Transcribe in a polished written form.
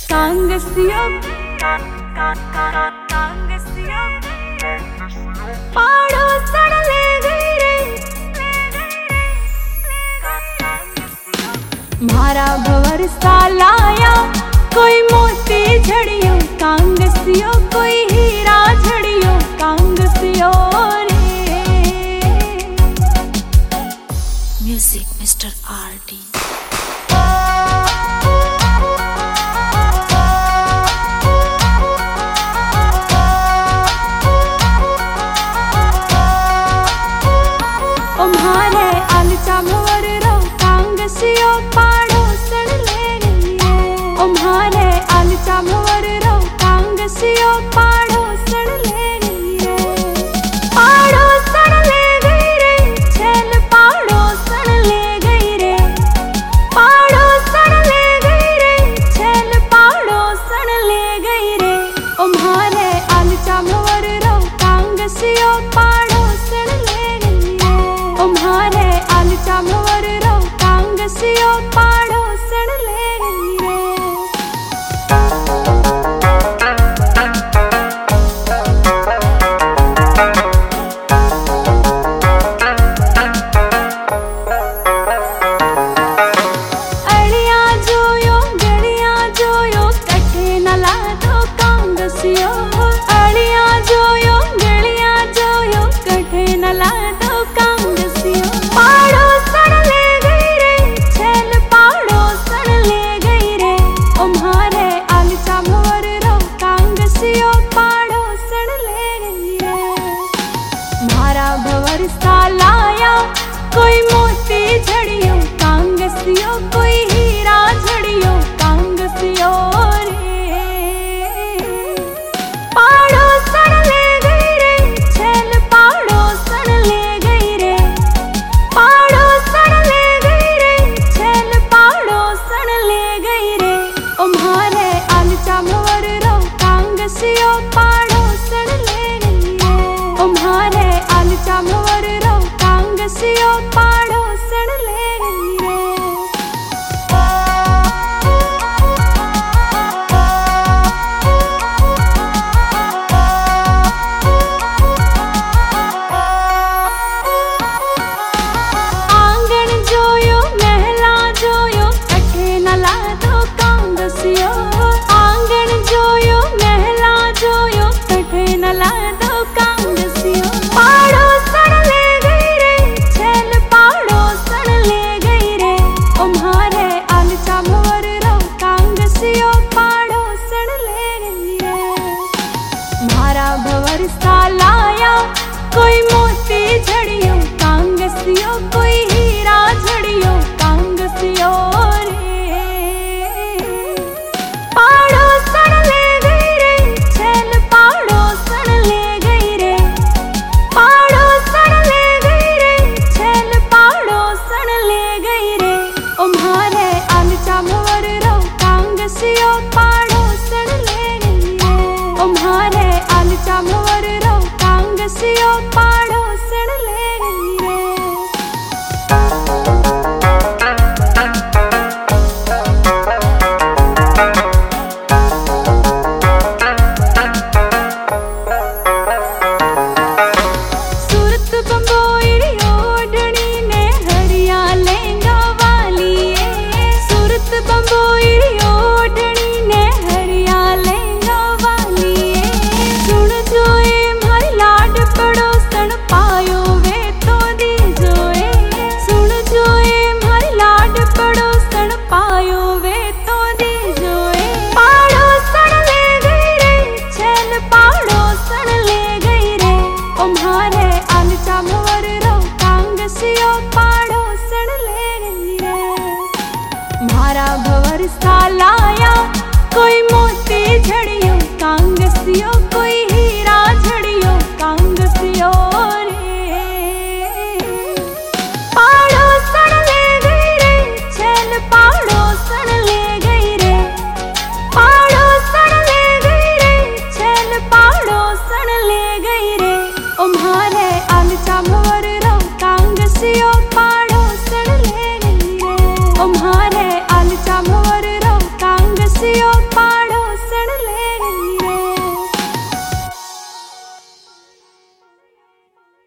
कांगसिया पाड़ो सड़ ले गई रे मारा भवर सा लाया कोई मोती झड़ियो कांगसियो कोई हीरा झड़ियो कांगसियो रे। Music mister RD। तुम्हारे आलचा भवर रो कांगसियो पाड़ो सड़ ले गई रे तुम्हारे आलचा भवर रो कांगसियो पाड़ो सड़ ले गई रे पाड़ो सड़ ले गई रे छेल पाड़ो सड़ ले गई रे पाड़ो सड़ ले गई रे छेल पाड़ो सड़ ले गई रे तुम्हारे आलचा भवर रो कांगसियो पाड़ो सड़ ले गई रे तुम्हारे आलचा भवर रो कांगसियो पाड़ो सड़ ले गई रे। अड़िया जोयो गड़िया जोयो कठे न ला दो कांगसियो अड़िया जोयो गड़िया जोयो कठे न ला दो कांगसियो पाड़ो सड़ ले गई रे छेल पाड़ो सड़ ले गई रे तुम्हारे आलचा भवर रो कांगसियो पाड़ो सड़ ले गई रे मारा भवर सा लाया कोई मोती झड़ियो कांगसियो कोई हीरा झड़ियो कांगसियो रे पाड़ो सड़ ले गई रे छेल पाड़ो सड़ ले गई रे पाड़ो सड़ ले गई रे छेल पाड़ो सड़ ले गई रे तुम्हारे आलचा भवर रो कांगसियो पाड़ो सड़ ले गई रे तुम्हारे आलचा भवर रो कांगसियो पाड़ो सड़ ले गई रे। आंगन जोयो महला जोयो कठे न ला दो कांगसियो आंगन जोयो महला जोयो कठे न ला दो कांगसियो पाड़ो सड़ ले गई रे छेल पाड़ो सड़ ले गई रे तुम्हारे आलचा भवर रो कांगसियो पाड़ो सड़ ले गई रे मारा भवर सा लाया कोई मोती झड़ियो कांगसियो कोई हीरा झड़ियो कांगसियो रे पाड़ो सड़ ले गई रे छेल पाड़ो सड़ ले गई रे पाड़ो सड़ ले गई रे छेल पाड़ो सड़ ले गई रे तुम्हारे आलचा भवर रो कांगसियो पाड़ो सड़ ले गई रे तुम्हारे आलचा भवर रो कांगसियो पाड़ो सड़ ले गई रे। सूरत बंबोईरी ओढ़नी ने हरिया लहंगा वाली सूरत बंबोईरी ओढ़नी ने हरिया लहंगा वाली सुन जोए मारी लाड पड़ोसन पायो वे तो दी जोए सुन जोए मारी लाड पड़ोसन पायो वे तो दी जोए पाड़ो सड़ ले गई रे छेल पाड़ो सड़ ले गई रे तुम्हारे आलचा भवर रो कांगसियो पाड़ो सड़ ले गई रे मारा भवर सा